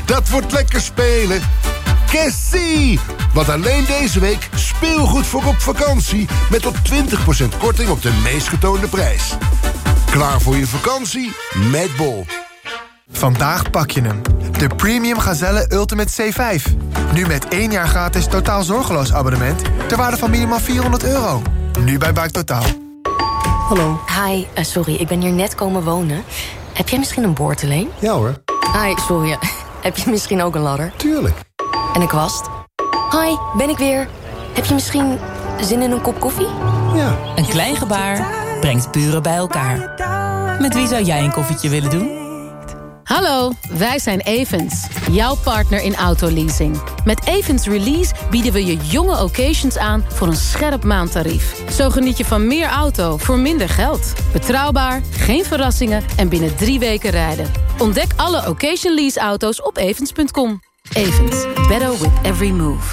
Dat wordt lekker spelen. Kessie! Want alleen deze week speelgoed voor op vakantie... met tot 20% korting op de meest getoonde prijs. Klaar voor je vakantie? Met Bol. Vandaag pak je hem. De Premium Gazelle Ultimate C5. Nu met 1 jaar gratis totaal zorgeloos abonnement... ter waarde van minimaal €400. Nu bij Buik Totaal. Hallo. Hi, sorry, ik ben hier net komen wonen. Heb jij misschien een boordeleen? Ja hoor. Hi, sorry. Heb je misschien ook een ladder? Tuurlijk. En een kwast? Hi, ben ik weer. Heb je misschien zin in een kop koffie? Ja. Een klein gebaar brengt buren bij elkaar. Met wie zou jij een koffietje willen doen? Hallo, wij zijn Avens, jouw partner in autoleasing. Met Avens Release bieden we je jonge occasions aan voor een scherp maandtarief. Zo geniet je van meer auto voor minder geld. Betrouwbaar, geen verrassingen en binnen 3 weken rijden. Ontdek alle occasion lease auto's op Avens.com. Avens, better with every move.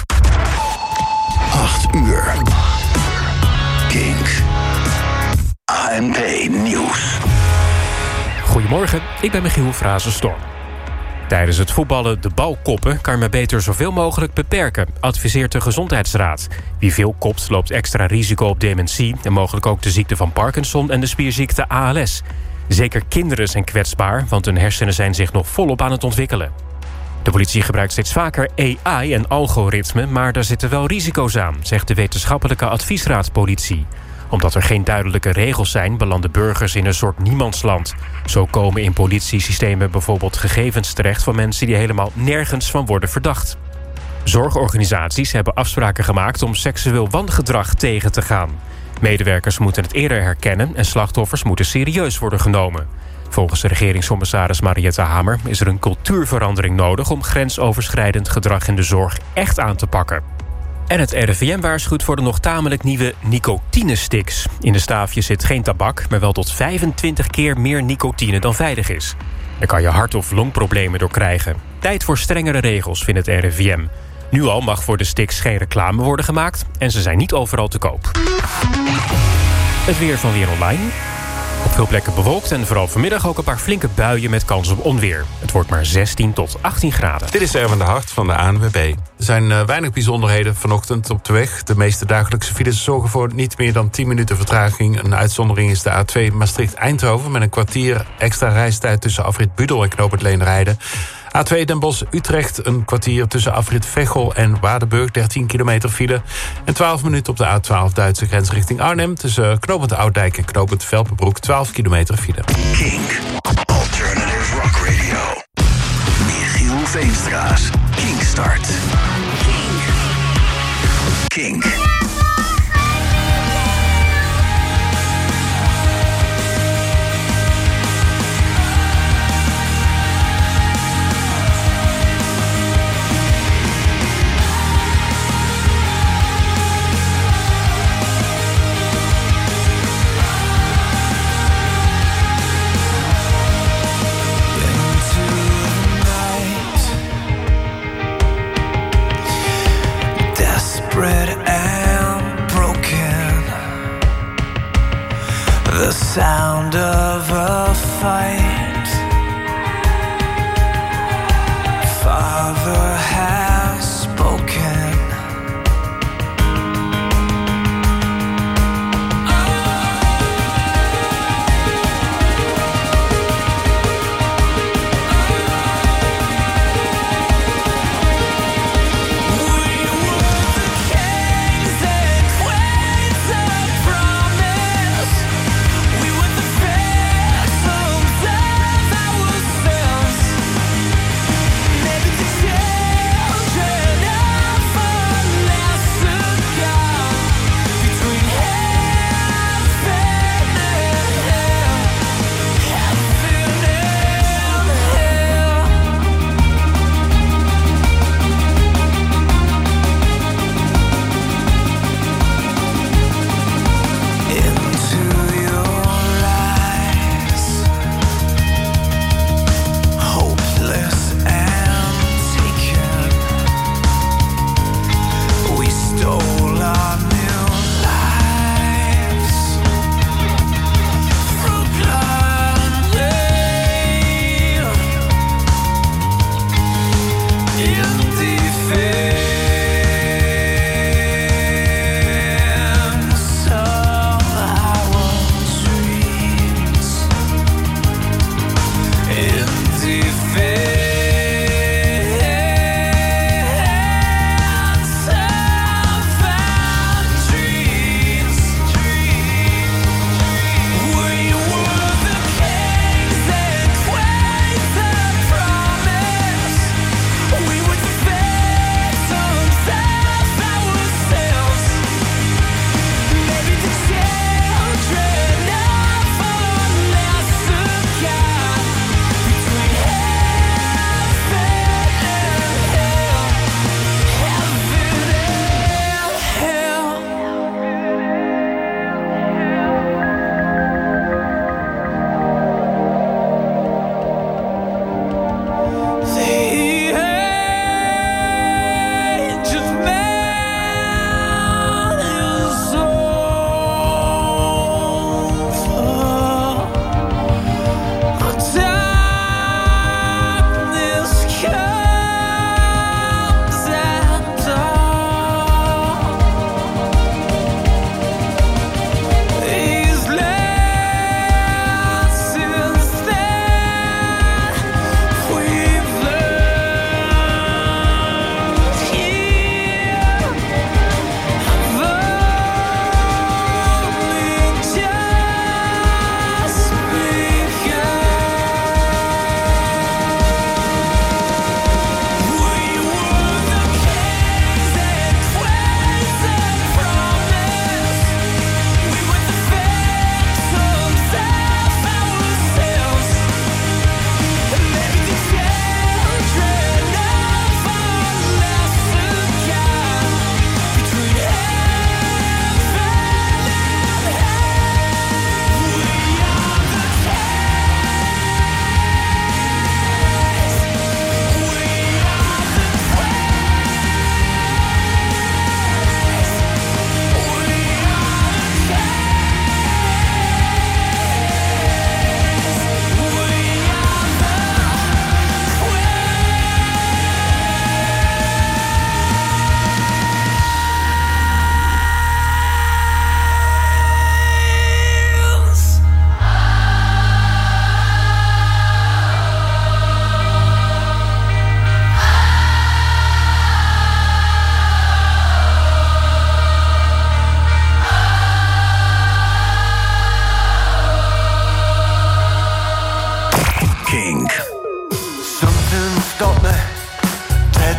8 uur. Kink. ANP Nieuws. Goedemorgen, ik ben Michiel Frazenstorm. Tijdens het voetballen de bal koppen kan je maar beter zoveel mogelijk beperken, adviseert de Gezondheidsraad. Wie veel kopt loopt extra risico op dementie en mogelijk ook de ziekte van Parkinson en de spierziekte ALS. Zeker kinderen zijn kwetsbaar, want hun hersenen zijn zich nog volop aan het ontwikkelen. De politie gebruikt steeds vaker AI en algoritmen, maar daar zitten wel risico's aan, zegt de wetenschappelijke adviesraad politie. Omdat er geen duidelijke regels zijn, belanden burgers in een soort niemandsland. Zo komen in politiesystemen bijvoorbeeld gegevens terecht van mensen die helemaal nergens van worden verdacht. Zorgorganisaties hebben afspraken gemaakt om seksueel wangedrag tegen te gaan. Medewerkers moeten het eerder herkennen en slachtoffers moeten serieus worden genomen. Volgens de regeringscommissaris Mariette Hamer is er een cultuurverandering nodig om grensoverschrijdend gedrag in de zorg echt aan te pakken. En het RIVM waarschuwt voor de nog tamelijk nieuwe nicotinesticks. In de staafjes zit geen tabak, maar wel tot 25 keer meer nicotine dan veilig is. Daar kan je hart- of longproblemen door krijgen. Tijd voor strengere regels, vindt het RIVM. Nu al mag voor de sticks geen reclame worden gemaakt en ze zijn niet overal te koop. Het weer van Weer Online. Op veel plekken bewolkt en vooral vanmiddag ook een paar flinke buien met kans op onweer. Het wordt maar 16 tot 18 graden. Dit is Erwin de Hart van de ANWB. Er zijn weinig bijzonderheden vanochtend op de weg. De meeste dagelijkse files zorgen voor niet meer dan 10 minuten vertraging. Een uitzondering is de A2 Maastricht-Eindhoven met een kwartier extra reistijd tussen afrit Budel en knooppunt Leenrijden. A2 Den Bosch-Utrecht, een kwartier tussen afrit Veghel en Waardenburg, 13 kilometer file. En 12 minuten op de A12 Duitse grens richting Arnhem, tussen knooppunt Ouddijk en knooppunt Velpenbroek, 12 kilometer file. Kink. Alternative Rock Radio. Michiel Veenstra's Kink Start. Kink. Desperate and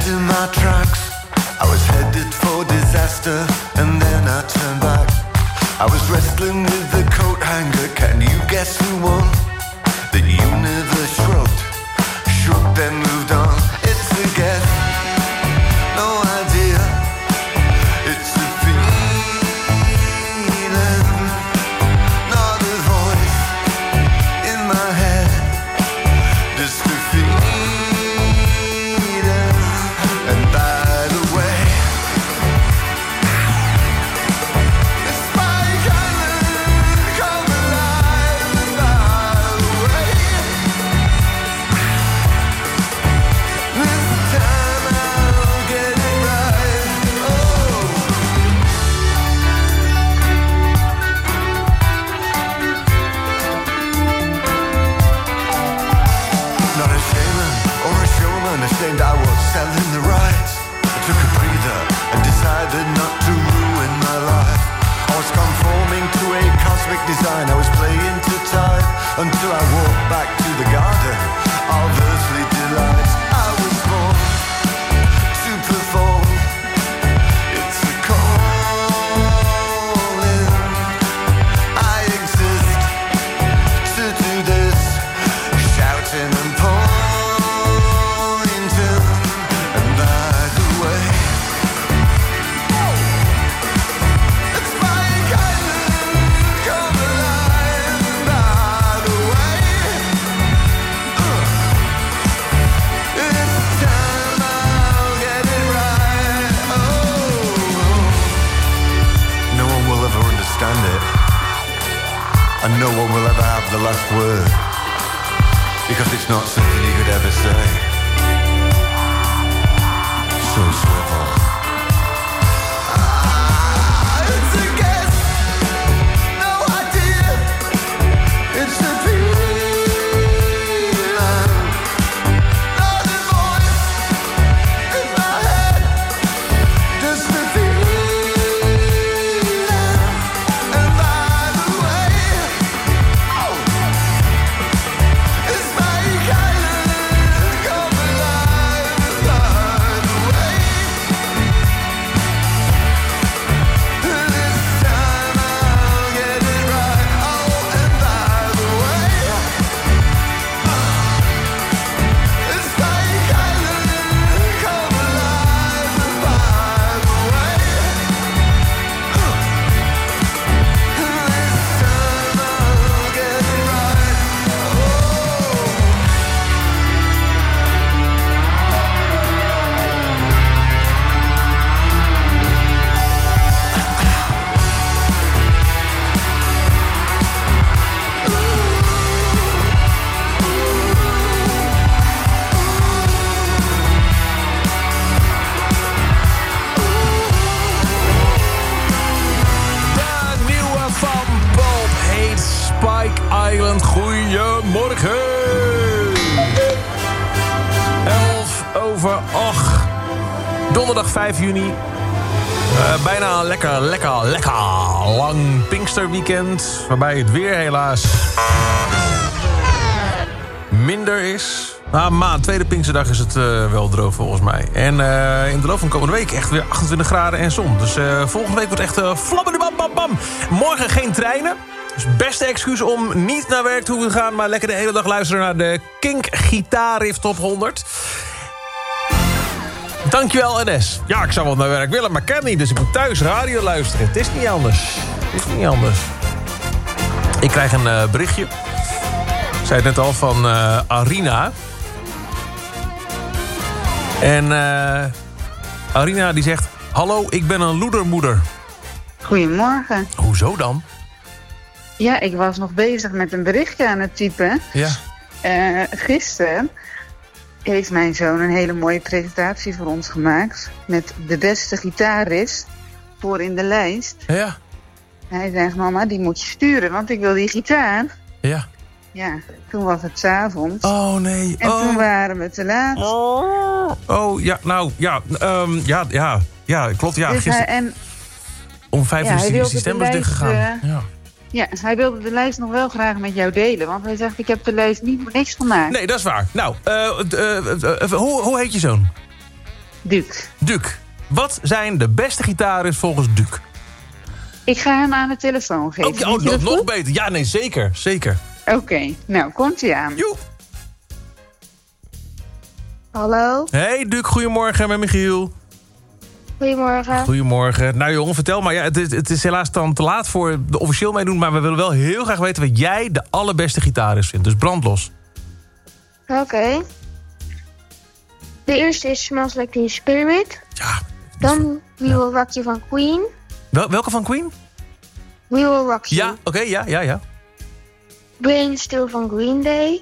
in my tracks. I was headed for disaster, and then I turned back. I was wrestling with the coat hanger. Can you guess who won? The universe shrugged, shook, then moved on. It's a guess, no idea. It's a feeling, not a voice in my head. Just a feeling. And by the way, it's Spike Island, come alive. And by the way, this time I'll get it right. Oh. Not a shaman or a showman, ashamed I was selling the rights. I took a breather and decided not to ruin my life. I was conforming to a cosmic design. I was playing to time until I walked back to the garden of earthly delights. I was born to perform. It's a calling. I exist to do this, shouting and pointing. And by the way, it's Spike Island, come alive. And by the way, this time I'll get it right. Oh, no one will ever understand it, and no one will ever have the last word, because it's not something you could ever say. So swivel. It's a guess, no idea. It's a feeling, not a voice in my head. Just a feeling. And by the way, it's Spike Island, come alive. And by the way, this time I'll get it right. Oh, and by the way, it's Spike Island, come alive. And by the way, this time I'll get it right. De nieuwe van Bob heet Spike Island. Goedemorgen. 7:11. Donderdag 5 juni. Bijna een lekker lang Pinksterweekend. Waarbij het weer helaas minder is. Maar tweede Pinksterdag is het wel droog volgens mij. En in de loop van de komende week echt weer 28 graden en zon. Dus volgende week wordt echt flabberdibam. Morgen geen treinen. Dus beste excuus om niet naar werk te hoeven gaan, maar lekker de hele dag luisteren naar de Kink Gitaarriff Top 100. Dankjewel NS. Ja, ik zou wel naar werk willen, maar kan niet. Dus ik moet thuis radio luisteren. Het is niet anders. Ik krijg een berichtje. Ik zei het net al, van Arina. En Arina die zegt: hallo, ik ben een loedermoeder. Goedemorgen. Hoezo dan? Ja, ik was nog bezig met een berichtje aan het typen. Ja. Gisteren heeft mijn zoon een hele mooie presentatie voor ons gemaakt. Met de beste gitaarriff voor in de lijst. Ja. Hij zegt: mama, die moet je sturen, want ik wil die gitaar. Ja. Ja, toen was het 's avonds. Oh nee. En toen waren we te laat. Oh, ja, nou, ja. Ja, klopt, ja. Dus gisteren om 5 uur is die stembus dichtgegaan. Ja, hij wilde de lijst nog wel graag met jou delen. Want hij zegt: ik heb de lijst niet voor niks gemaakt. Nee, dat is waar. Nou, hoe heet je zoon? Duke. Wat zijn de beste gitaren volgens Duke? Ik ga hem aan de telefoon geven. Oh, nog beter. Ja, nee, zeker. Zeker. Oké, nou, komt-ie aan. Joe. Hallo? Hey Duke, goedemorgen met Michiel. Goedemorgen. Goedemorgen. Nou jongen, vertel maar. Ja, het is helaas dan te laat voor de officieel meedoen, maar we willen wel heel graag weten wat jij de allerbeste gitarist vindt. Dus brand los. Oké. De eerste is Smells Like Teen Spirit. Ja. Dan We Will Rock You van Queen. Welke van Queen? We Will Rock You. Ja, oké, ja. Brain Still van Green Day.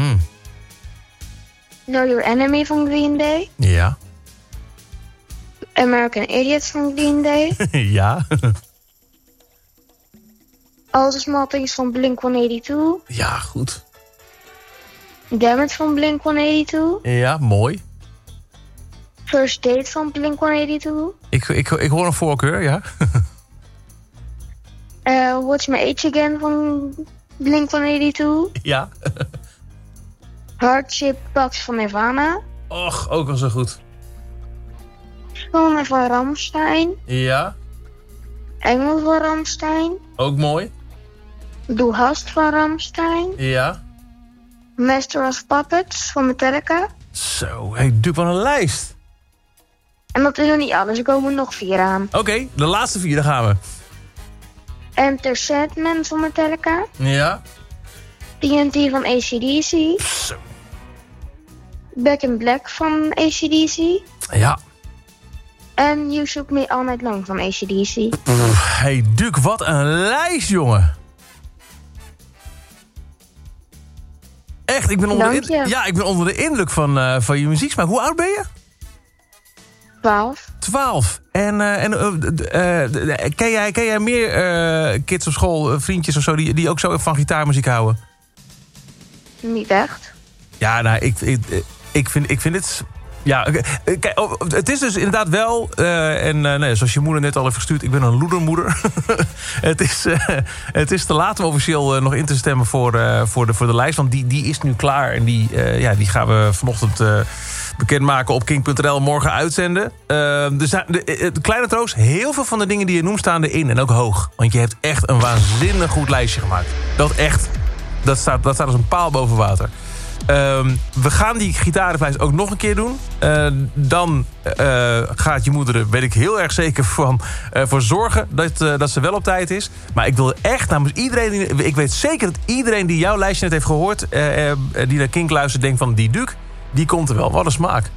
Know Your Enemy van Green Day. Ja. American Idiots van Green Day. Ja. All the Small Things van Blink-182. Ja, goed. Damage van Blink-182. Ja, mooi. First Date van Blink-182. Ik hoor een voorkeur, ja. What's My Age Again van Blink-182. Ja. Hardship Box van Nirvana. Och, ook al zo goed. Schoenen van Rammstein. Ja. Engel van Rammstein. Ook mooi. Du Hast van Rammstein. Ja. Master of Puppets van Metallica. Zo, hey, Duke, wat een lijst. En dat is nog niet alles, er komen nog 4 aan. Oké, de laatste 4, daar gaan we. Enter Sandman van Metallica. Ja. TNT van AC/DC. Zo. Back in Black van AC/DC. Ja. En You Shook Me All Night Long van AC/DC. Hey Duke, wat een lijst, jongen. Echt, ik ben onder de indruk van je muzieksmaak. Hoe oud ben je? 12. 12. En ken jij meer kids op school, vriendjes of zo, die ook zo van gitaarmuziek houden? Niet echt. Ja, nou, ik vind het... Ja, kijk, het is dus inderdaad wel... zoals je moeder net al heeft gestuurd... ik ben een loedermoeder. Het is te laat om officieel nog in te stemmen voor de lijst. Want die is nu klaar. En die gaan we vanochtend bekendmaken op King.nl. Morgen uitzenden. De kleine troost, heel veel van de dingen die je noemt staan erin. En ook hoog. Want je hebt echt een waanzinnig goed lijstje gemaakt. Dat staat als een paal boven water. We gaan die gitarenlijst ook nog een keer doen. Dan gaat je moeder er, weet ik heel erg zeker van, voor zorgen dat ze wel op tijd is. Maar ik wil echt namens iedereen... Ik weet zeker dat iedereen die jouw lijstje net heeft gehoord... die naar Kink luistert, denkt van die Duke, die komt er wel. Wat een smaak.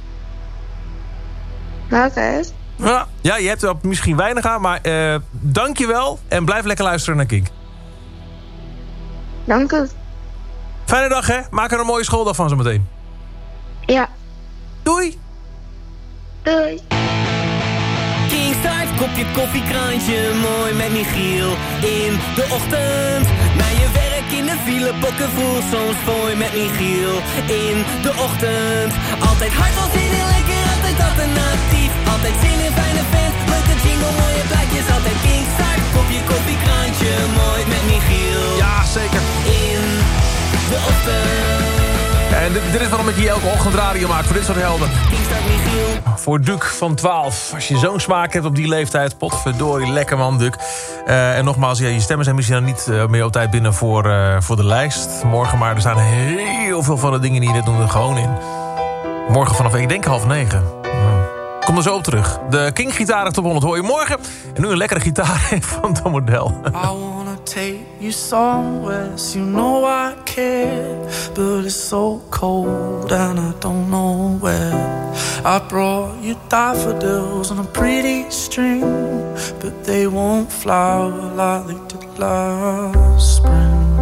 Oké. Ja, je hebt er misschien weinig aan, maar dank je wel. En blijf lekker luisteren naar Kink. Dank u. Fijne dag, hè? Maak er een mooie schooldag van zo meteen. Ja. Doei. Doei. Kingstart, kopje koffie, krantje, mooi met Michiel. In de ochtend, naar je werk in de file, bokken voel soms mooi met Michiel. In de ochtend, altijd hard vol zin in, lekker, altijd alternatief. Altijd zin in, fijne fans, leuke jingle, mooie plaatjes. Altijd Kingstart, kopje koffie, krantje, mooi met Michiel. Ja, zeker. In de ochtend. En dit is waarom ik hier elke ochtend radio maak voor dit soort helden. Voor Duke van 12. Als je zo'n smaak hebt op die leeftijd, potverdorie, lekker man, Duke. En nogmaals, je stemmen zijn misschien dan niet meer op tijd binnen voor de lijst. Morgen, maar er staan heel veel van de dingen die je net noemde gewoon in. Morgen vanaf, ik denk 8:30. Kom er zo op terug. De King Gitaren Top 100 hoor je morgen. En nu een lekkere gitaar van de model. I wanna take you somewhere, so you know I care. But it's so cold and I don't know where. I brought you daffodils on a pretty string, but they won't flower like they did last spring.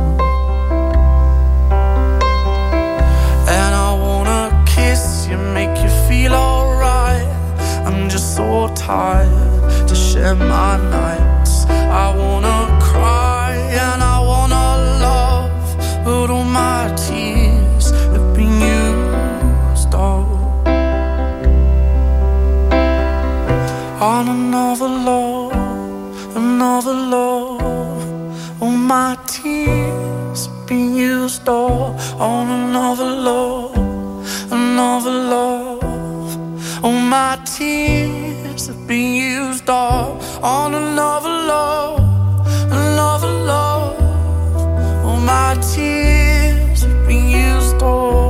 And I wanna kiss you, make you feel alright. I'm just so tired to share my nights. I wanna cry and I wanna love, but all my tears have been used up on another love, another love. All my tears have been used up on another love, another love. All my tears have been used up on another love, another love. All my tears have been used up.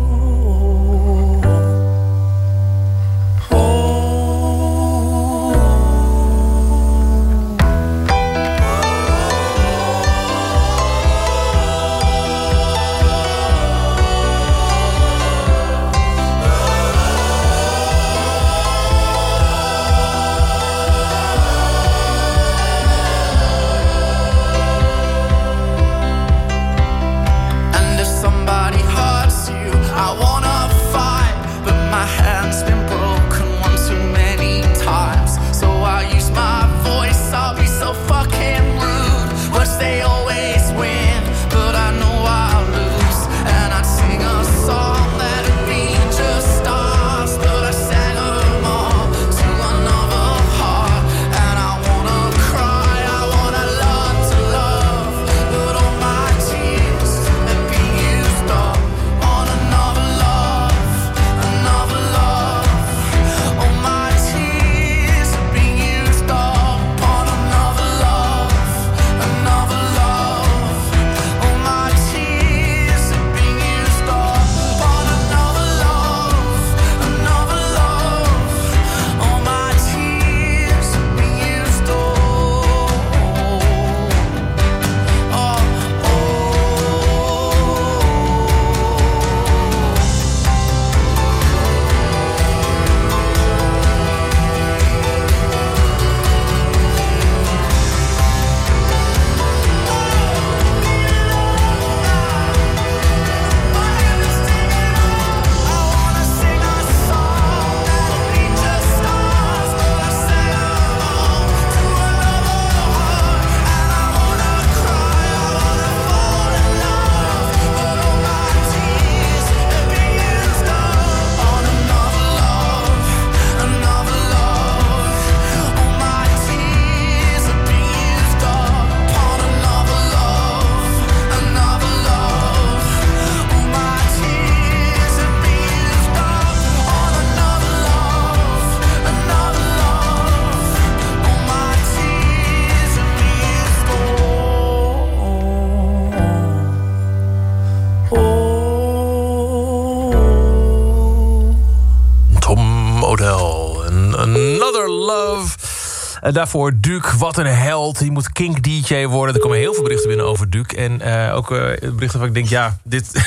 Daarvoor Duke, wat een held. Die moet Kink-DJ worden. Er komen heel veel berichten binnen over Duke. En ook berichten waarvan ik denk, ja,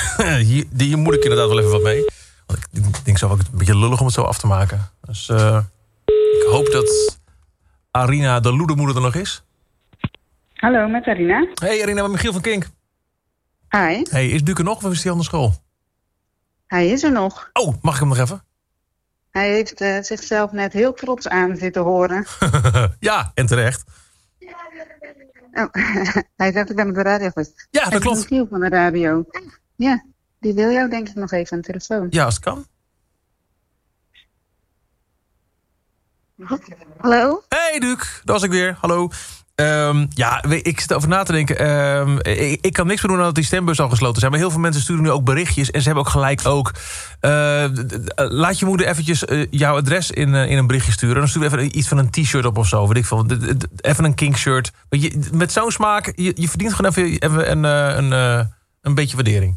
hier moet ik inderdaad wel even wat mee. Want ik denk zo ook een beetje lullig om het zo af te maken. Dus ik hoop dat Arina, de loedermoeder, er nog is. Hallo, met Arina. Hey Arina, met Michiel van Kink. Hi. Hey, is Duke er nog of is hij aan de school? Hij is er nog. Oh, mag ik hem nog even? Hij heeft zichzelf net heel trots aan zitten horen. Ja, en terecht. Oh, hij zegt, ik ben op de radio geweest. Ja, dat klopt. Michiel van de radio. Ja, die wil jou denk ik nog even aan de telefoon. Ja, als het kan. Hallo? Hey Duke, daar was ik weer. Hallo. Ja, ik zit over na te denken. Ik kan niks meer doen nadat die stembus al gesloten zijn. Maar heel veel mensen sturen nu ook berichtjes. En ze hebben ook gelijk ook. Laat je moeder eventjes jouw adres in een berichtje sturen. Dan stuur even iets van een t-shirt op of zo. Weet ik veel. Even een Kink-shirt. Met zo'n smaak, je verdient gewoon even een beetje waardering.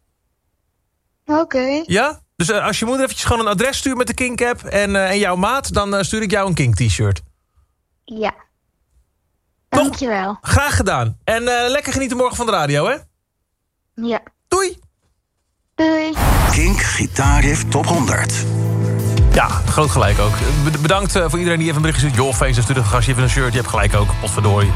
Oké. Ja? Dus als je moeder eventjes gewoon een adres stuurt met de Kink-app en jouw maat, dan stuur ik jou een Kink-t-shirt. Ja. Dankjewel. Graag gedaan. En lekker genieten morgen van de radio, hè? Ja. Doei. Doei. Kink Gitaarriff Top 100. Ja, groot gelijk ook. Bedankt voor iedereen die even een berichtje stuurt. Joh, feest, stuur een gastje even een shirt. Je hebt gelijk ook. Potverdorie.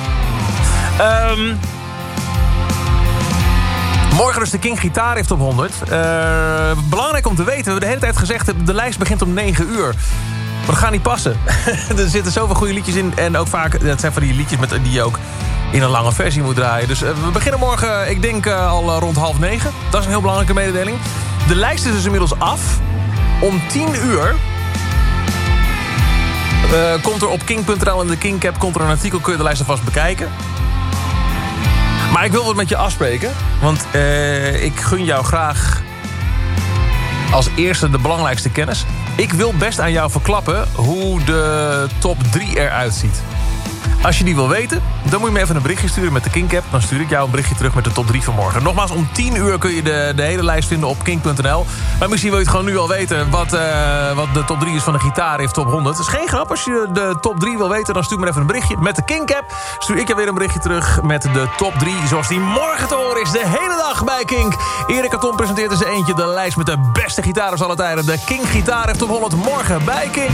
Morgen dus de Kink Gitaarriff Top 100. Belangrijk om te weten. We hebben de hele tijd gezegd, de lijst begint om 9 uur. Maar dat gaat niet passen. Er zitten zoveel goede liedjes in. En ook vaak, dat zijn van die liedjes die je ook in een lange versie moet draaien. Dus we beginnen morgen, ik denk al rond 8:30. Dat is een heel belangrijke mededeling. De lijst is dus inmiddels af. Om 10 uur komt er op Kink.nl en de Kink-app komt er een artikel. Kun je de lijst alvast bekijken. Maar ik wil wat met je afspreken. Want ik gun jou graag als eerste de belangrijkste kennis. Ik wil best aan jou verklappen hoe de top 3 eruit ziet. Als je die wil weten, dan moet je me even een berichtje sturen met de Kink-app. Dan stuur ik jou een berichtje terug met de top 3 van morgen. Nogmaals, om 10 uur kun je de hele lijst vinden op kink.nl. Maar misschien wil je het gewoon nu al weten wat de top 3 is van de Gitaarriff Top 100. Het is geen grap. Als je de top 3 wil weten, dan stuur me even een berichtje. Met de Kink-app stuur ik je weer een berichtje terug met de top 3. Zoals die morgen te horen is, de hele dag bij Kink. Erik Karton presenteert in zijn eentje de lijst met de beste gitaren van alle tijden. De Kink Gitaarriff Top 100 morgen bij Kink.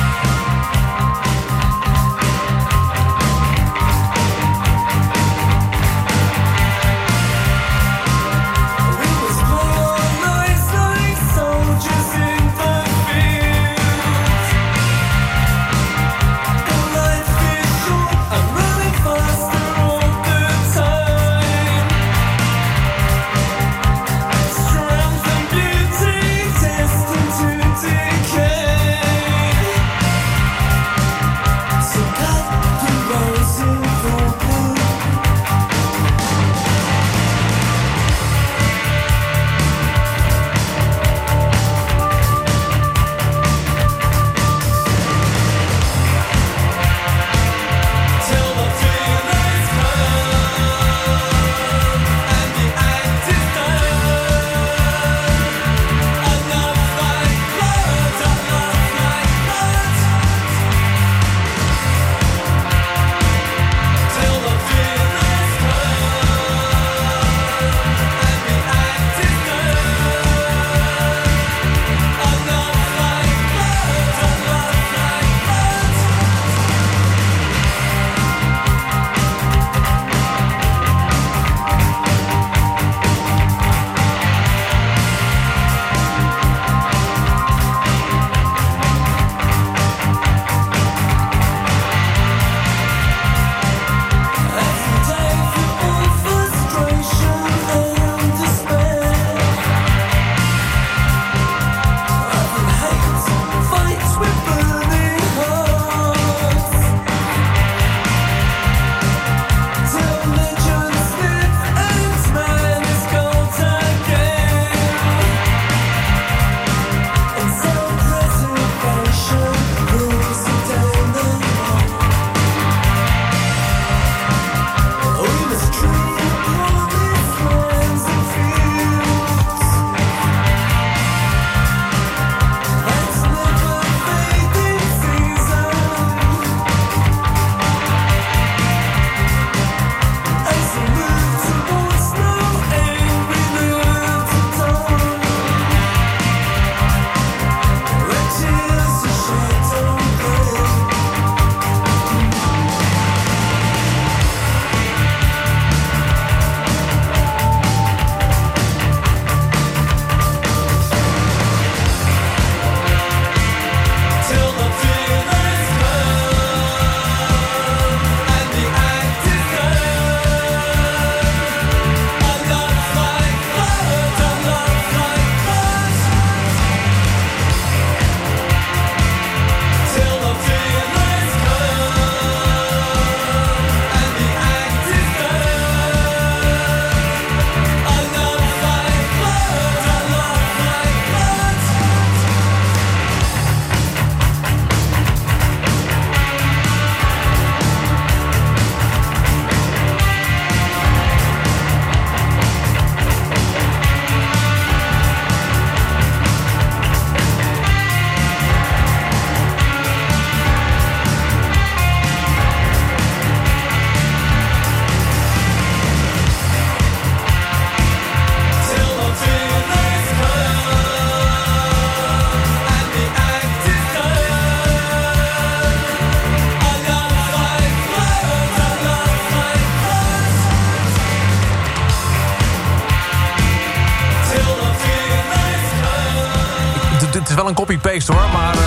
Het is wel een copy-paste hoor, maar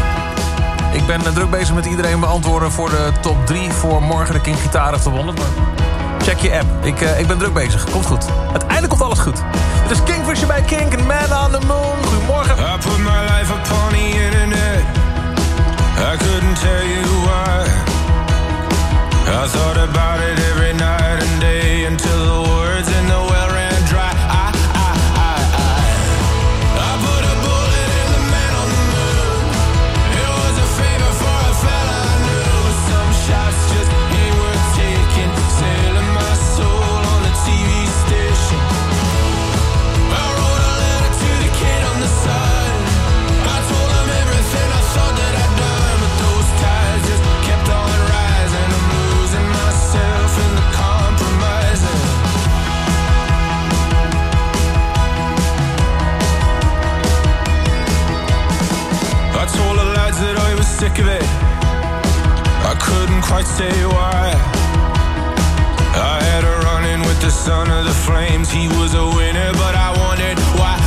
ik ben druk bezig met iedereen beantwoorden voor de top 3 voor morgen de Kink Gitaarriff Top 100. Maar check je app. Ik ben druk bezig. Komt goed. Uiteindelijk komt alles goed. Het is Kingfisher bij Kink en Man on the Moon. Goedemorgen. I put my life upon the internet. I couldn't tell you why. I thought about it every night and day until the words in the well ran dry. I put a bullet in the man on the moon. sick of it. I couldn't quite say why. I had a run-in with the son of the flames. He was a winner, but I wondered why.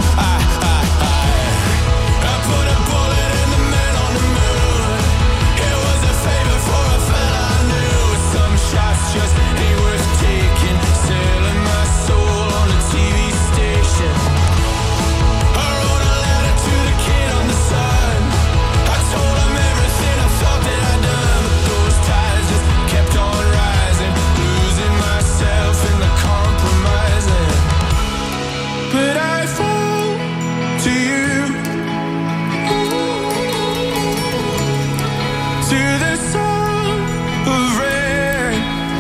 I put a bullet in the man on the moon. It was a favor for a fella I knew. Some shots just ain't worth taking. Selling my soul on a TV station. I wrote a letter to the kid on the sun. I told him everything I thought that I'd done. But those ties just kept on rising. Losing myself in the compromising. But I fall to you. To the sound of rain.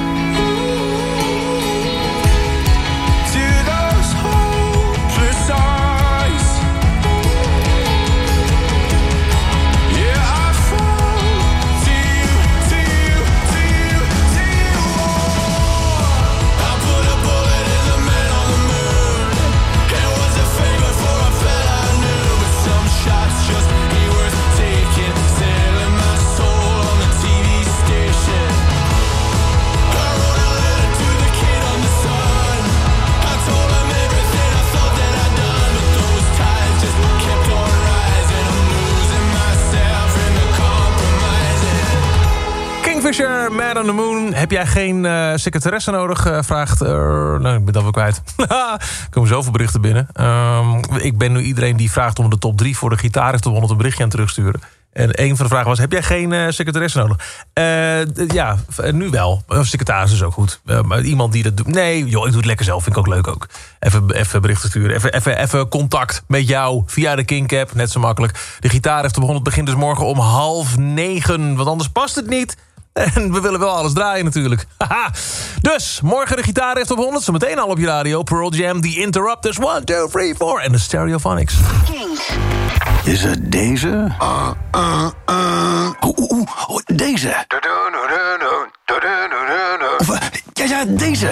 To those hopeless eyes. Yeah, I fall to you, to you, to you, to you. I put a bullet in the man on the moon. It was a favor for a fella I knew. But some shots just ain't worth taking. Selling my soul on a TV station. I wrote a letter to the kid on the sun. I told him everything I thought that I'd done. But those ties just kept on rising. I'm losing myself in the compromising. Kingfisher, Man on the Moon. Heb jij geen secretaresse nodig? Vraagt... nou, ik ben dat wel kwijt. Er komen zoveel berichten binnen. Ik ben nu iedereen die vraagt om de top 3 voor de gitaar heeft op 100 een berichtje aan terugsturen. En een van de vragen was, heb jij geen secretaresse nodig? Ja, nu wel. Secretaris is ook goed. Maar iemand die dat doet... Nee, joh, ik doe het lekker zelf. Vind ik ook leuk ook. Even berichten sturen. Even contact met jou via de Kink-app. Net zo makkelijk. De gitaar heeft op 100 begint dus morgen om 8:30. Want anders past het niet. En we willen wel alles draaien natuurlijk. Haha. Dus, morgen de gitaar heeft op 100. Zometeen al op je radio. Pearl Jam, The Interrupters. 1, 2, 3, 4. En de Stereophonics. Is het deze? Deze. Of, ja, deze.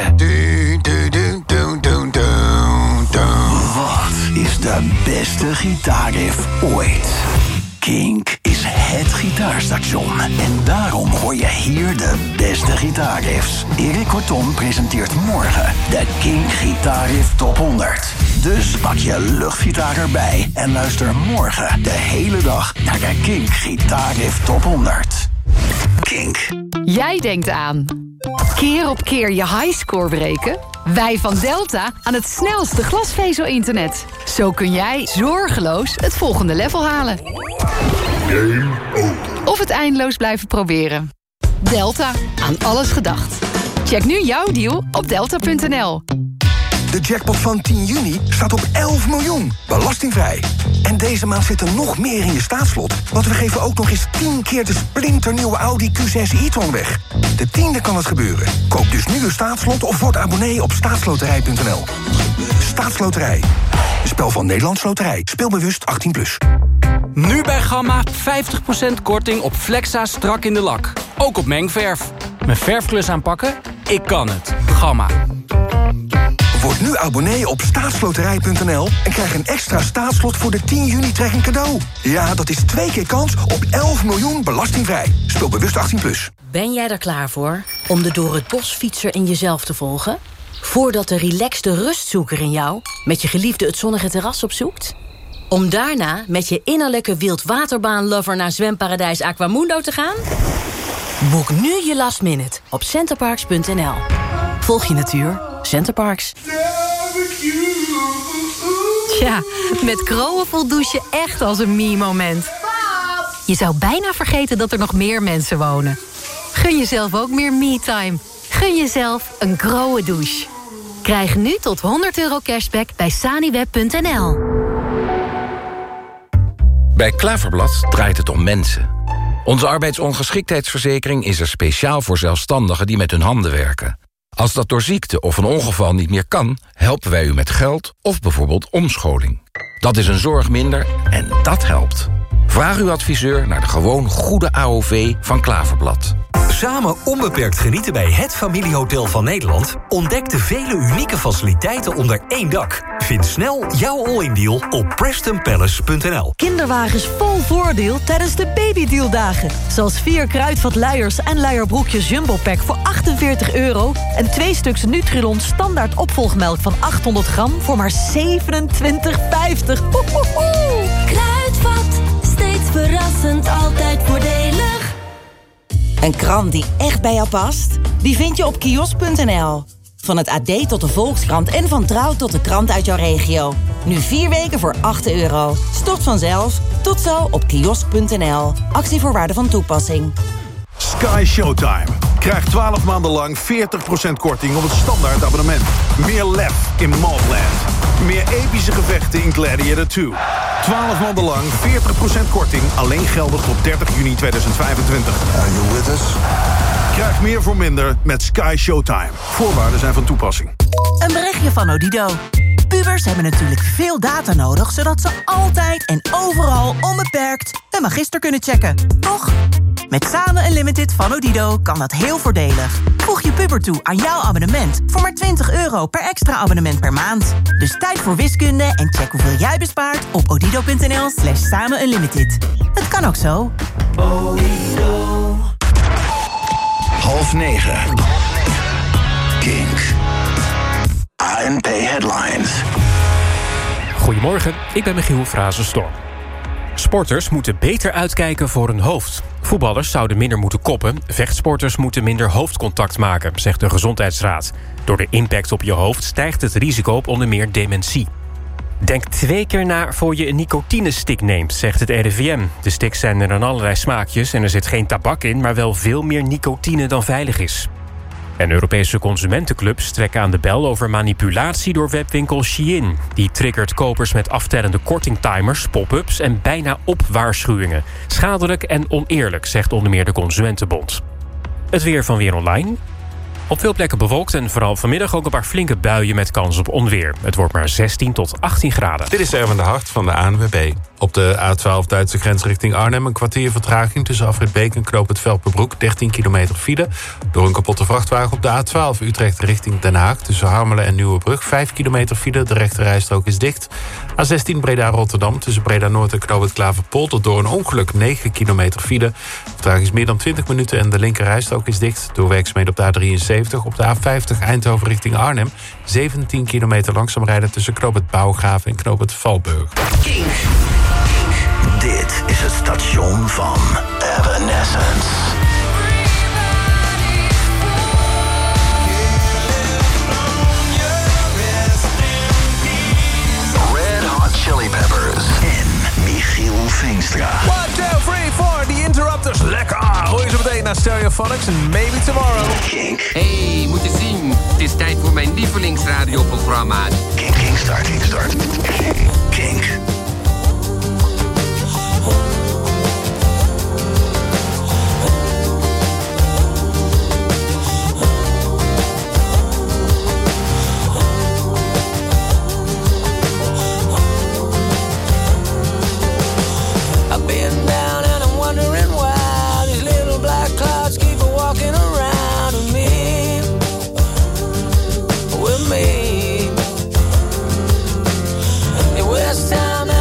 Wat is de beste gitaarriff ooit? Kink is het gitaarstation. En daarom hoor je hier de beste gitaarriffs. Erik Kortom presenteert morgen de Kink Gitaarriff Top 100. Dus pak je luchtgitaar erbij en luister morgen de hele dag naar de Kink Gitaarriff Top 100. Kink. Jij denkt aan keer op keer je highscore breken? Wij van Delta aan het snelste glasvezel-internet. Zo kun jij zorgeloos het volgende level halen. Game over. Of het eindeloos blijven proberen. Delta, aan alles gedacht. Check nu jouw deal op delta.nl. De jackpot van 10 juni staat op 11 miljoen, belastingvrij. En deze maand zit er nog meer in je staatslot. Want we geven ook nog eens 10 keer de splinternieuwe Audi Q6 e-tron weg. De 10e kan het gebeuren. Koop dus nu een staatslot of word abonnee op staatsloterij.nl. Staatsloterij. Een spel van Nederlands Loterij. Speel bewust 18+. Nu bij Gamma 50% korting op Flexa strak in de lak. Ook op mengverf. Mijn verfklus aanpakken? Ik kan het. Gamma. Word nu abonnee op staatsloterij.nl en krijg een extra staatslot voor de 10 juni trekking cadeau. Ja, dat is 2 keer kans op 11 miljoen belastingvrij. Speel bewust 18+. Ben jij er klaar voor om de door het bos fietser in jezelf te volgen? Voordat de relaxte rustzoeker in jou met je geliefde het zonnige terras opzoekt? Om daarna met je innerlijke wildwaterbaan-lover naar zwemparadijs Aquamundo te gaan? Boek nu je last minute op centerparks.nl. Volg je natuur, Centerparks. Tja, met Kroon voelt douchen echt als een me-moment. Je zou bijna vergeten dat er nog meer mensen wonen. Gun jezelf ook meer me-time. Gun jezelf een Kroon douche. Krijg nu tot €100 cashback bij saniweb.nl. Bij Klaverblad draait het om mensen. Onze arbeidsongeschiktheidsverzekering is er speciaal voor zelfstandigen die met hun handen werken. Als dat door ziekte of een ongeval niet meer kan, helpen wij u met geld of bijvoorbeeld omscholing. Dat is een zorg minder en dat helpt. Vraag uw adviseur naar de gewoon goede AOV van Klaverblad. samen onbeperkt genieten bij het familiehotel van Nederland? Ontdek de vele unieke faciliteiten onder één dak. Vind snel jouw all-in deal op PrestonPalace.nl. Kinderwagens vol voordeel tijdens de babydealdagen. Zoals 4 kruidvat luiers en luierbroekjes Jumbo Pack voor €48... en 2 stuks Nutrilon standaard opvolgmelk van 800 gram voor maar €27,50. Kruidvat, steeds verrassend, altijd voordelig. Een krant die echt bij jou past? Die vind je op kiosk.nl. Van het AD tot de Volkskrant en van Trouw tot de krant uit jouw regio. Nu 4 weken voor €8. Stort vanzelf. Tot zo op kiosk.nl. Actievoorwaarden van toepassing. Sky Showtime. Krijg 12 maanden lang 40% korting op het standaard abonnement. Meer lef in Maltland. Meer epische gevechten in Gladiator 2. 12 maanden lang 40% korting. Alleen geldig tot 30 juni 2025. Are you with us? Krijg meer voor minder met Sky Showtime. Voorwaarden zijn van toepassing. Een berichtje van Odido. Pubers hebben natuurlijk veel data nodig, zodat ze altijd en overal onbeperkt een magister kunnen checken. Toch? Met Samen Unlimited van Odido kan dat heel voordelig. Voeg je puber toe aan jouw abonnement voor maar €20 per extra abonnement per maand. Dus tijd voor wiskunde en check hoeveel jij bespaart op odido.nl/Samen Unlimited. Het kan ook zo. Odido. 8:30. Kink. ANP Headlines. Goedemorgen, ik ben Michiel Frazenstorm. Sporters moeten beter uitkijken voor hun hoofd. Voetballers zouden minder moeten koppen. Vechtsporters moeten minder hoofdcontact maken, zegt de Gezondheidsraad. Door de impact op je hoofd stijgt het risico op onder meer dementie. Denk 2 keer na voor je een nicotinestick neemt, zegt het RIVM. De sticks zijn er in allerlei smaakjes en er zit geen tabak in, maar wel veel meer nicotine dan veilig is. En Europese consumentenclubs trekken aan de bel over manipulatie door webwinkel Shein. Die triggert kopers met aftellende kortingtimers, pop-ups en bijna op-waarschuwingen. Schadelijk en oneerlijk, zegt onder meer de Consumentenbond. Het weer van Weer Online. Op veel plekken bewolkt en vooral vanmiddag ook een paar flinke buien met kans op onweer. Het wordt maar 16 tot 18 graden. Dit is Erwin de Hart van de ANWB. Op de A12 Duitse grens richting Arnhem een kwartier vertraging tussen Afrit Beek en Knoop het Velperbroek. 13 kilometer file. Door een kapotte vrachtwagen op de A12 Utrecht richting Den Haag. Tussen Harmelen en Nieuwebrug 5 kilometer file. De rechterrijstrook is dicht. A16 Breda-Rotterdam tussen Breda-Noord en Knoop het Klaverpolder. Door een ongeluk 9 kilometer file. Vertraging is meer dan 20 minuten en de linkerrijstrook is dicht. Door werkzaamheden op de A73 op de A50 Eindhoven richting Arnhem. 17 kilometer langzaam rijden tussen Knoop het Bouwgraven en Knoop het Valburg. Dit is het station van Evanescence. Red Hot Chili Peppers en Michiel Veenstra. 1, 2, 3, 4, The Interrupters. Lekker! Hoor je zo meteen naar Stereophonics en Maybe Tomorrow. Hey, moet je zien. Het is tijd voor mijn lievelingsradioprogramma. Kink start. Kink. Time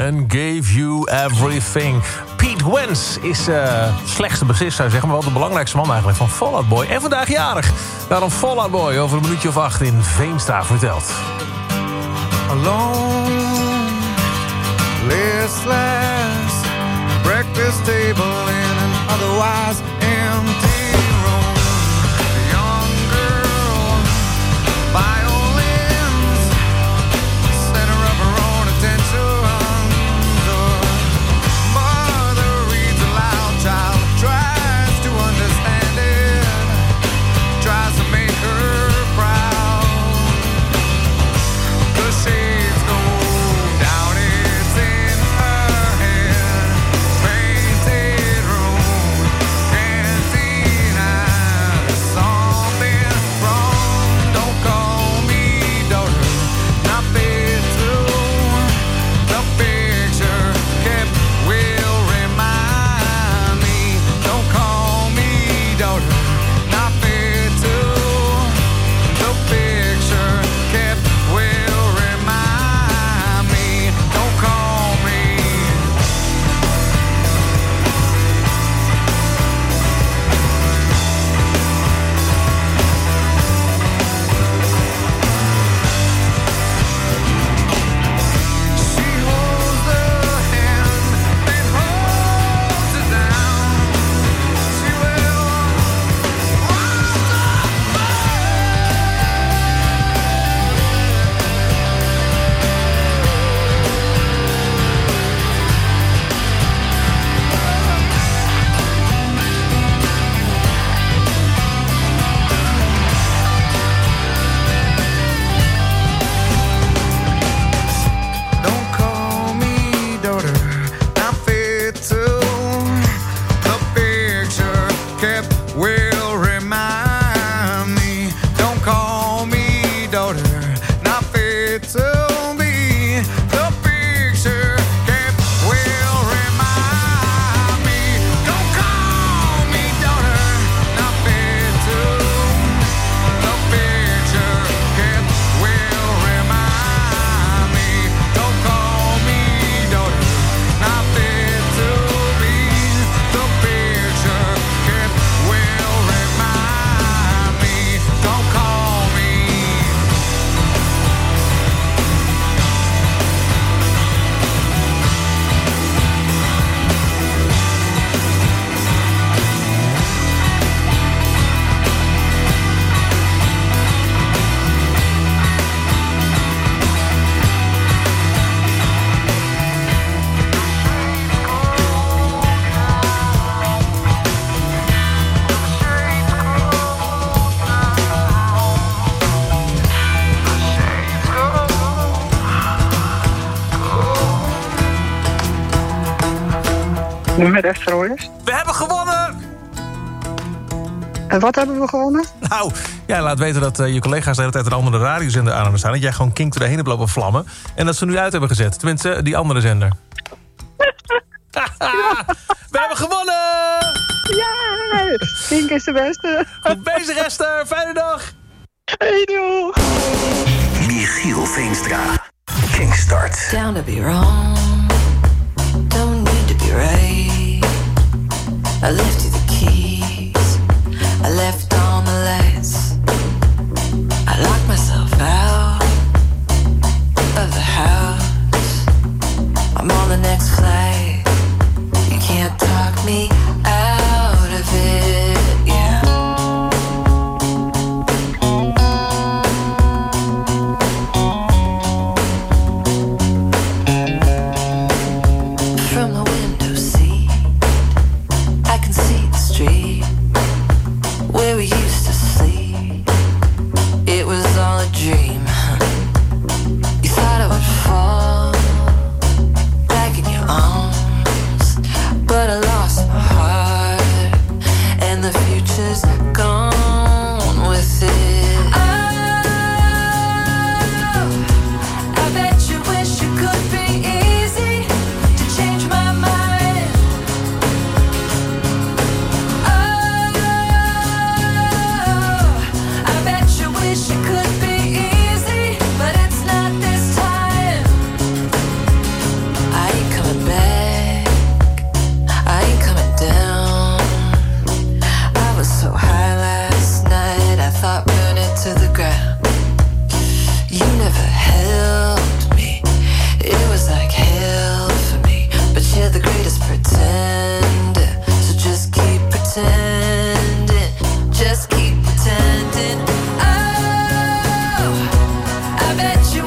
and gave you everything. Pete Wentz is slechtste bassist, zou je zeggen, maar wel de belangrijkste man eigenlijk van Fall Out Boy. En vandaag jarig. Daarom Fall Out Boy over een minuutje of 8 in Veenstra vertelt. Alone, listless, breakfast table in an otherwise empty room. A young girl, violins, center of her own attention. The mother reads aloud, child tries to understand it, tries to make her proud. The shades go down, it's in her head, painted room, cantina, something wrong. Don't call me daughter, not fit to. The picture kept will remind me. Don't call me daughter, not fit to. The picture kept will remind me. Don't call me. She holds the hand that holds her down. She will rise up. Don't call me daughter, not fit to. The picture kept will remind me. Don't call me daughter, not fit to be. The picture kept will remind me. Don't call me daughter, not fit to. The picture kept will remind me. Don't call me daughter, not fit to be. The picture kept will remind me. Don't call me. Met Esther Royers. We hebben gewonnen! En wat hebben we gewonnen? Nou, jij laat weten dat je collega's de hele tijd een andere radiozender aan hebben staan. Dat jij gewoon Kink to the heen hebt lopen vlammen. En dat ze nu uit hebben gezet. Tenminste, die andere zender. We hebben gewonnen! Ja! Kink is de beste. Goed bezig, Esther. Fijne dag. Hey, doeg. Michiel Veenstra. Kinkstart. Down to be wrong, don't need to be right. I left you the keys, I left on the lights. I locked myself out of the house. I'm on the next flight. You can't talk me out of it, yeah. From the window seat, I can see the street where we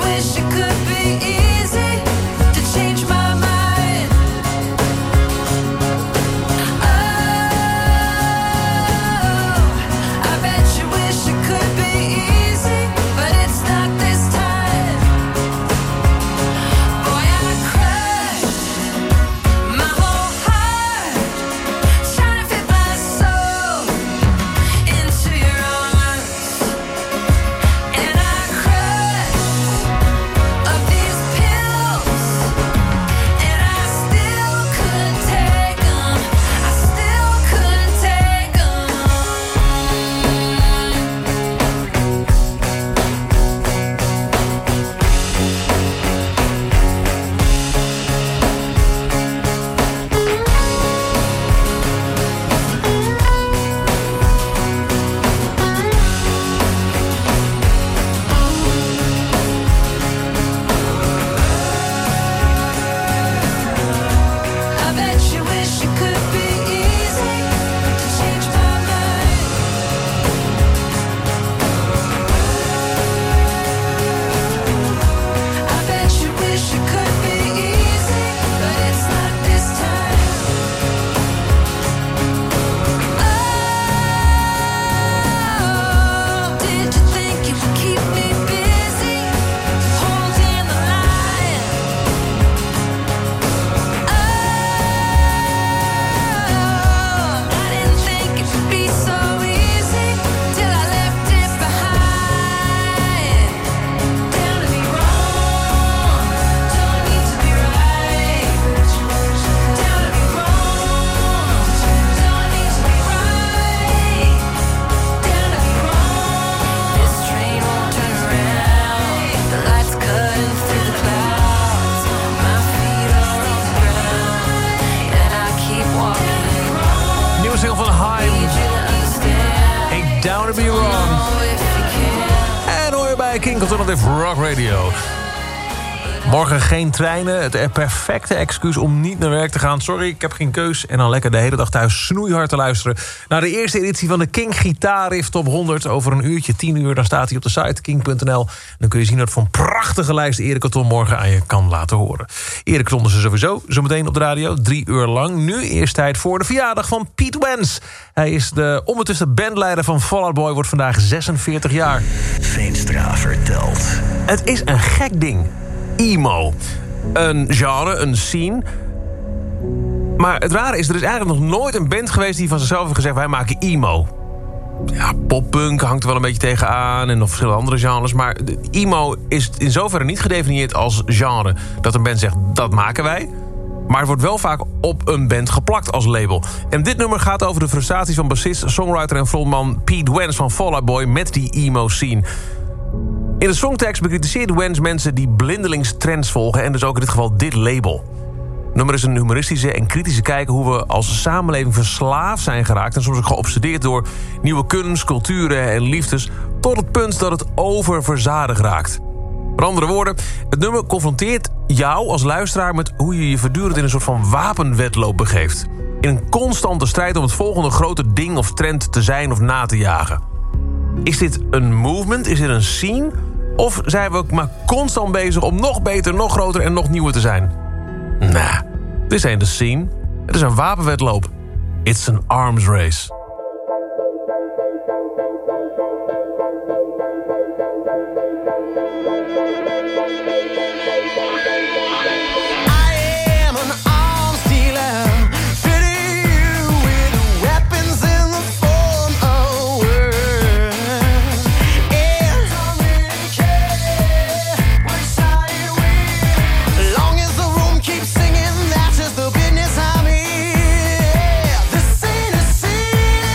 wish it could be easy to change my mind. Oh, I bet you wish it could be easy, but it's not this time. Boy, I crushed my whole heart, trying to fit my soul into your arms, and I crushed of these pills, and I still couldn't take them. I still couldn't take them. I bet you wish it could be easy to change my mind. I bet you wish it could be easy, but it's not this time. Oh, did you think you would keep me busy, holding the line? I didn't think it would be so easy till I left it behind. Down to be wrong, don't need to be right. Down to be wrong, don't need to be right. Down to be wrong, this train won't turn around. The lights cutting through the clouds. My feet are on the ground, and I keep walking. Nieuwe single van Haim. Ain't down to be wrong. En hoor je bij King Alternative Rock Radio. Morgen geen treinen. Het perfecte excuus om niet naar werk te gaan. Sorry, ik heb geen keus. En dan lekker de hele dag thuis snoeihard te luisteren naar de eerste editie van de King Gitaarriff Top 100. Over een uurtje, 10 uur, dan staat hij op de site king.nl. Dan kun je zien wat voor een prachtige lijst Erik Corton morgen aan je kan laten horen. Erik Corton is er sowieso zometeen op de radio, 3 uur lang. Nu eerst tijd voor de verjaardag van Pete Wentz. Hij is de ondertussen bandleider van Fall Out Boy, wordt vandaag 46 jaar. Veenstra vertelt. Het is een gek ding. Emo. Een genre, een scene. Maar het rare is, er is eigenlijk nog nooit een band geweest die van zichzelf heeft gezegd, wij maken emo. Ja, poppunk hangt er wel een beetje tegenaan en nog verschillende andere genres. Maar de emo is in zoverre niet gedefinieerd als genre dat een band zegt, dat maken wij. Maar het wordt wel vaak op een band geplakt als label. En dit nummer gaat over de frustraties van bassist, songwriter en frontman Pete Wentz van Fall Out Boy met die emo scene. In de songtekst bekritiseert Wentz mensen die blindelings trends volgen en dus ook in dit geval dit label. Het nummer is een humoristische en kritische kijk hoe we als samenleving verslaafd zijn geraakt en soms ook geobsedeerd door nieuwe kunst, culturen en liefdes tot het punt dat het oververzadigd raakt. Met andere woorden, het nummer confronteert jou als luisteraar met hoe je je voortdurend in een soort van wapenwedloop begeeft. In een constante strijd om het volgende grote ding of trend te zijn of na te jagen. Is dit een movement? Is dit een scene? Of zijn we ook maar constant bezig om nog beter, nog groter en nog nieuwer te zijn? Nah, dit is ain't een scene. Het is een wapenwedloop. It's an arms race. Singing, that's just the business I'm in. This ain't a scene.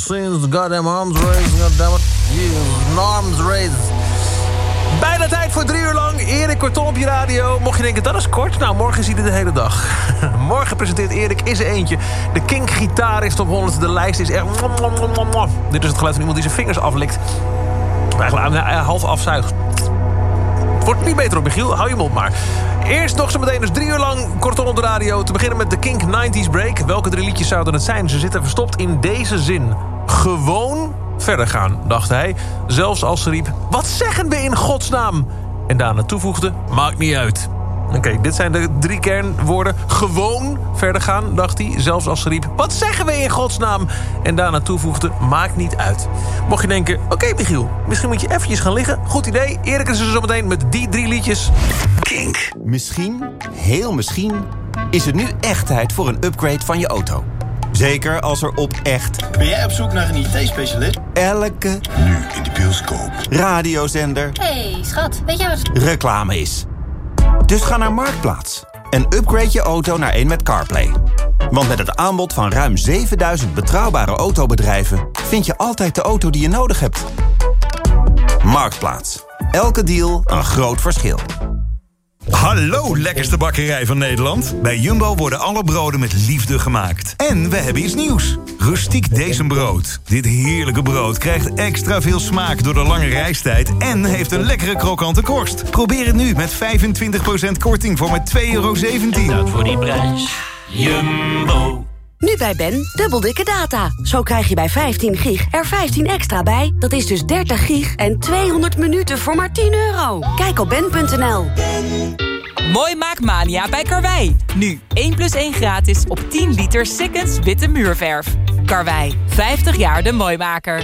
since the goddamn arms race. Goddammit. Yes, arms race. Bijna tijd voor 3 uur lang. Erik Kortom op je radio. Mocht je denken, dat is kort. Nou, morgen zie je de hele dag. Morgen presenteert Erik is er eentje. De King Gitarist op 100. De lijst is echt... Dit is het geluid van iemand die zijn vingers aflikt. Eigenlijk half afzuigt. Het wordt niet beter op, Michiel. Hou je mond maar. Eerst nog zo meteen dus 3 uur lang Kortom op de radio. Te beginnen met de Kink 90s Break. Welke 3 liedjes zouden het zijn? Ze zitten verstopt in deze zin. Gewoon verder gaan, dacht hij. Zelfs als ze riep, wat zeggen we in godsnaam? En daarna toevoegde, maakt niet uit. Oké, dit zijn de 3 kernwoorden. Gewoon verder gaan, dacht hij. Zelfs als ze riep, wat zeggen we in godsnaam? En daarna toevoegde, maakt niet uit. Mocht je denken, oké, Michiel, misschien moet je eventjes gaan liggen. Goed idee, Erik is er zo meteen met die 3 liedjes. Kink. Misschien, heel misschien, is het nu echt tijd voor een upgrade van je auto. Zeker als er op echt... Ben jij op zoek naar een IT-specialist? Elke... Nu in de bioscoop. Radiozender... Hey, schat, weet jij wat... reclame is. Dus ga naar Marktplaats en upgrade je auto naar een met CarPlay. Want met het aanbod van ruim 7000 betrouwbare autobedrijven... vind je altijd de auto die je nodig hebt. Marktplaats. Elke deal een groot verschil. Hallo, lekkerste bakkerij van Nederland. Bij Jumbo worden alle broden met liefde gemaakt. En we hebben iets nieuws. Rustiek Dezenbrood. Dit heerlijke brood krijgt extra veel smaak door de lange reistijd... en heeft een lekkere krokante korst. Probeer het nu met 25% korting voor maar €2,17. Dat voor die prijs. Jumbo. Nu bij Ben, dubbel dikke data. Zo krijg je bij 15 gig er 15 extra bij. Dat is dus 30 gig en 200 minuten voor maar €10. Kijk op ben.nl. Mooi maakmania bij Karwei. Nu 1+1 gratis op 10 liter Sikkens witte muurverf. Karwei, 50 jaar de mooimaker.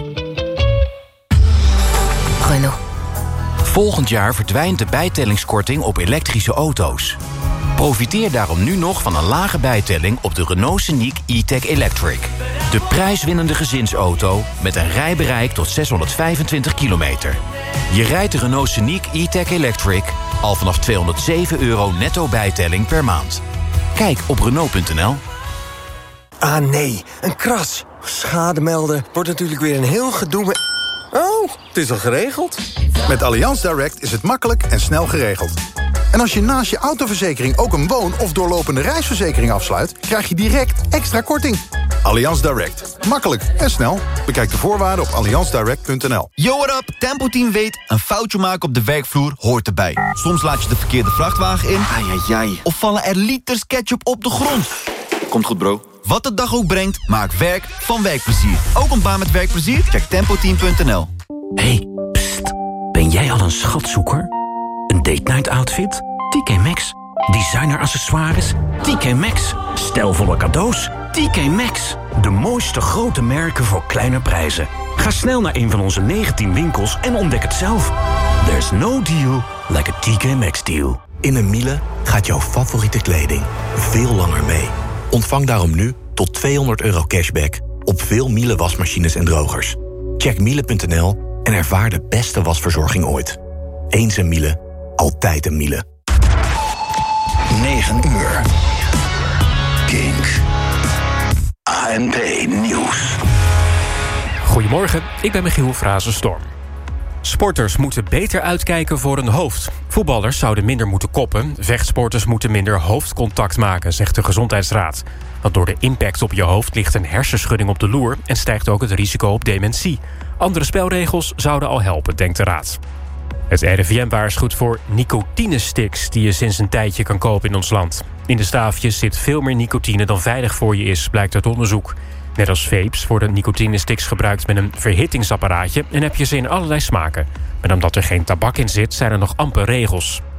Renault. Volgend jaar verdwijnt de bijtellingskorting op elektrische auto's. Profiteer daarom nu nog van een lage bijtelling op de Renault Scenic E-Tech Electric. De prijswinnende gezinsauto met een rijbereik tot 625 kilometer. Je rijdt de Renault Scenic E-Tech Electric al vanaf €207 netto bijtelling per maand. Kijk op Renault.nl. Ah nee, een kras. Schade melden wordt natuurlijk weer een heel gedoe met... Oh, het is al geregeld. Met Allianz Direct is het makkelijk en snel geregeld. En als je naast je autoverzekering ook een woon- of doorlopende reisverzekering afsluit... krijg je direct extra korting. Allianz Direct. Makkelijk en snel. Bekijk de voorwaarden op allianzdirect.nl. Yo, what up? Tempo Team weet, een foutje maken op de werkvloer hoort erbij. Soms laat je de verkeerde vrachtwagen in. Ai. Of vallen er liters ketchup op de grond. Komt goed, bro. Wat de dag ook brengt, maak werk van werkplezier. Ook een baan met werkplezier? Check tempoteam.nl. Hey, pst. Ben jij al een schatzoeker? Een date night outfit? TK Maxx. Designer accessoires? TK Maxx. Stijlvolle cadeaus? TK Maxx. De mooiste grote merken voor kleine prijzen. Ga snel naar een van onze 19 winkels en ontdek het zelf. There's no deal like a TK Maxx deal. In een Miele gaat jouw favoriete kleding veel langer mee. Ontvang daarom nu tot €200 cashback op veel Miele wasmachines en drogers. Check miele.nl en ervaar de beste wasverzorging ooit. Eens een Miele, altijd een Miele. 9 uur. Kink. ANP Nieuws. Goedemorgen, ik ben Michiel Frazenstorm. Sporters moeten beter uitkijken voor hun hoofd. Voetballers zouden minder moeten koppen. Vechtsporters moeten minder hoofdcontact maken, zegt de Gezondheidsraad. Want door de impact op je hoofd ligt een hersenschudding op de loer... en stijgt ook het risico op dementie. Andere spelregels zouden al helpen, denkt de raad. Het RIVM waarschuwt voor nicotinesticks die je sinds een tijdje kan kopen in ons land. In de staafjes zit veel meer nicotine dan veilig voor je is, blijkt uit onderzoek. Net als vapes worden nicotinesticks gebruikt met een verhittingsapparaatje... en heb je ze in allerlei smaken. Maar omdat er geen tabak in zit, zijn er nog amper regels.